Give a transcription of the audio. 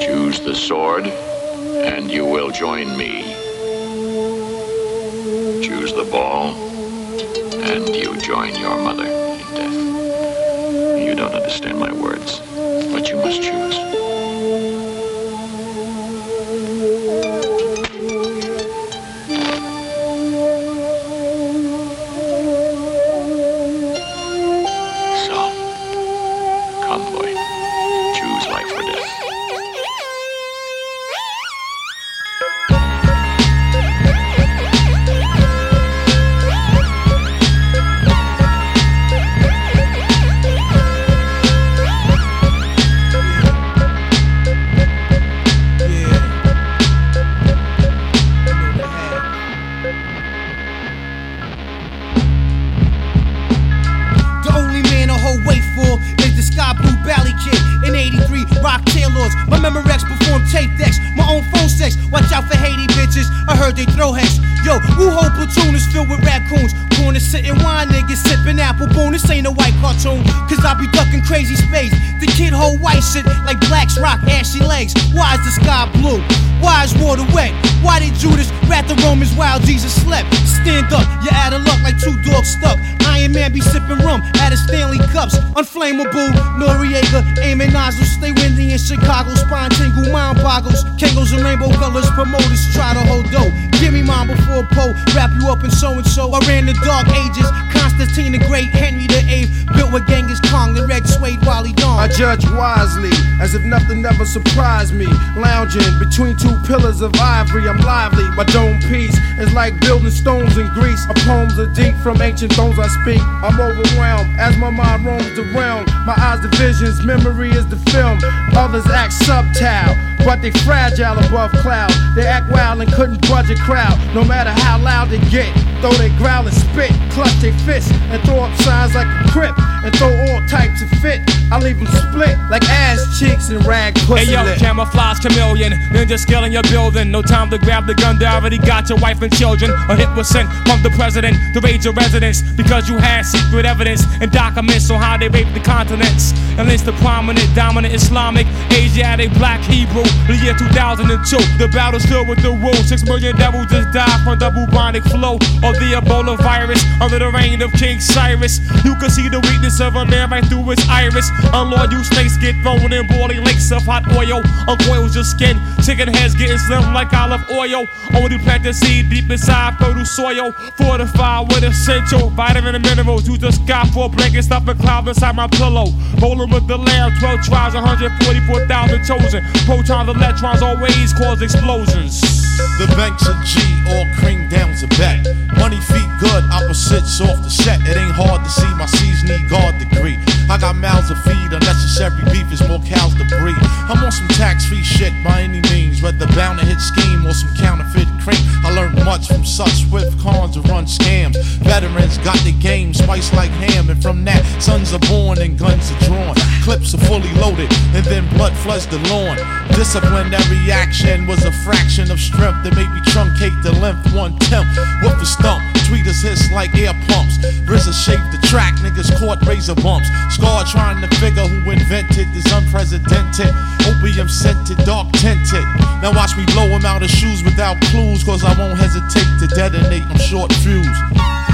Choose the sword, and you will join me. Choose the ball, and you join your mother in death. You don't understand my words, but you must choose. Crazy space, the kid hold white shit like blacks rock ashy legs. Why is the sky blue? Why is water wet? Why did Judas rat the Romans while Jesus slept? Stand up, you're out of luck like two dogs stuck. Iron Man be sipping rum out of Stanley cups. Unflammable, Noriega, aiming nozzles. Stay windy in Chicago, spine tingle, mind boggles. Kangos and rainbow colors, promoters try to hold dough. Give me mine before Poe, wrap you up in so-and-so. I ran the dark ages, Constantine the Great, Henry the VIII. Built with Genghis Khan, the red suede Wally Dawn. I judge wisely, as if nothing ever surprised me. Lounging between two pillars of ivory, I'm lively. My dome piece is like building stones in Greece. My poems are deep, from ancient bones I speak. I'm overwhelmed as my mind roams the realm. My eyes the visions, memory is the film. Others act subtile, but they fragile above cloud. They act wild and couldn't budge a crowd. No matter how loud they get, though they growl and spit, clutch their fists and throw up signs like a crip, and throw all types of fit. I leave them split like ass cheeks and rag pussy. Hey yo, lip. camouflage chameleon, ninja skill in your building. No time to grab the gun, they already got your wife and children. A hit was sent from the president to raid your residence because you had secret evidence and documents on how they raped the continents. And it's the prominent, dominant Islamic, Asiatic, black Hebrew. The year 2002, the battle's filled with the rules. 6 million devils just died from the bubonic flow of the Ebola virus under the reign of King Cyrus. You can see the weakness of a man right through his iris. Unloyal snakes get thrown in boiling lakes of hot oil. Uncoils your skin, chicken heads getting slim like olive oil. Only plant the seed deep inside fertile soil. Fortified with essential vitamin and minerals. Use the sky for a blanket, stuff a cloud inside my pillow. Rolling with the lamb, 12 tribes, 144,000 chosen. Protons, electrons always cause explosions. The banks of G, all cream down's a bet. Money feet good, opposites off the set. It ain't hard to see my C's need guard degree. I got mouths to feed, unnecessary beef is more cows to breed. I'm on some tax-free shit by any means, whether bound to hit scheme or some counterfeit cream. I learned much from such swift cons to run scams. Veterans got the game spiced like ham, and from that, sons are born and guns are drawn. Clips are fully loaded, and then blood floods the lawn. Disciplinary action was a fraction of strength that made me truncate the length 1/10. Whoop the stump, tweeters hiss like air pumps. RZA shaped the track, niggas caught razor bumps. Scar trying to figure who invented this unprecedented opium scented, dark tinted. Now watch me blow him out of shoes without clues, cause I won't hesitate to detonate, I'm short fused.